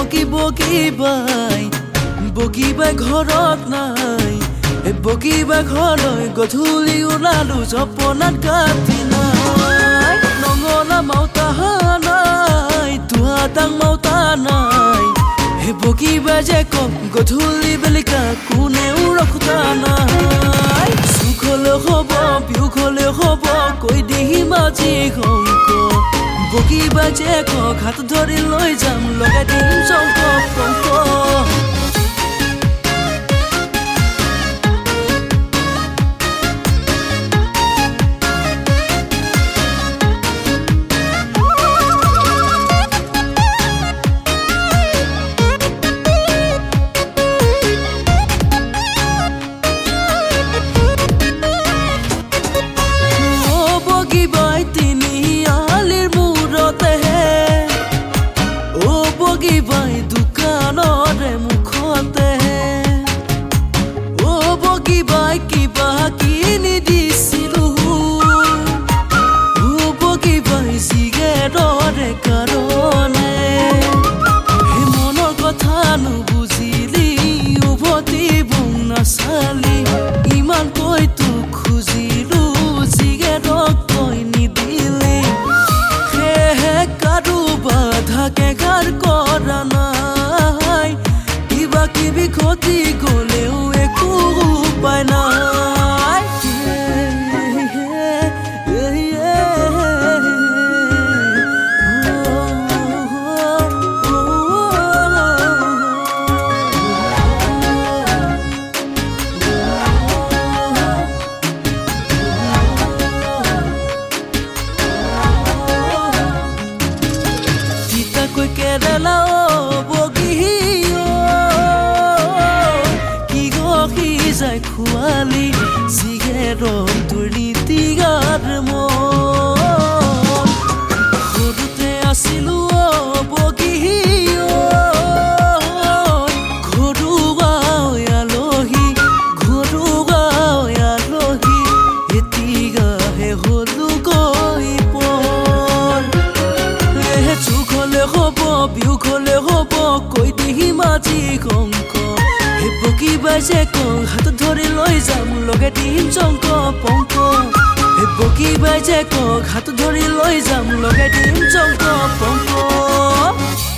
বগিবাই ঘৰত নাই বগিবাই ঘৰলৈ গধূলি ওলালো জপনাত কাটি নাই নঙলা মাউতা নাই তুহাতাং মাউতা নাই বগিবাই যে কম গধূলি বেলিকা কোনেও ৰখোতা নাই সুখ হলে হব বিয়োগ হলে হব কৈ দিহি মাজি শংক বগিবাই যে কক হাত ধৰি লৈ যাম লগাই দিম শংক পংক বগিবাই দোকানৰে মুখতে বগিবাই কিবা কিনি দিছিলো বগিবাই চিগাৰেটৰে কাৰণে মনৰ কথা নুবুজিলি উভতি বুং নাচালি ইমান কৈ তোক খুজিলো চিগাৰেটক তই নিদিলি সেয়েহে কাৰো বাধাকে গাৰ কৰা নাই কিবা কিবি ক্ষতি গলেও একো উপায় নাই কেৰেলা কি গি যায় খোৱালি চিগাৰেটৰ দুৰ্নীতি গাৰ মন সৰুতে আছিলো বগী ঘৰুৱা আলহী এতিগাহে হলো গৈ পৰ চুক হলে হব বিয়োগ হলে হব কৈ দিহি মাজি শংক বগিবাই যে কক হাত ধৰি লৈ যাম লগাই দিম শংক পংক বগিবাই যে কক হাত ধৰি লৈ যাম লগাই দিম শংক পংক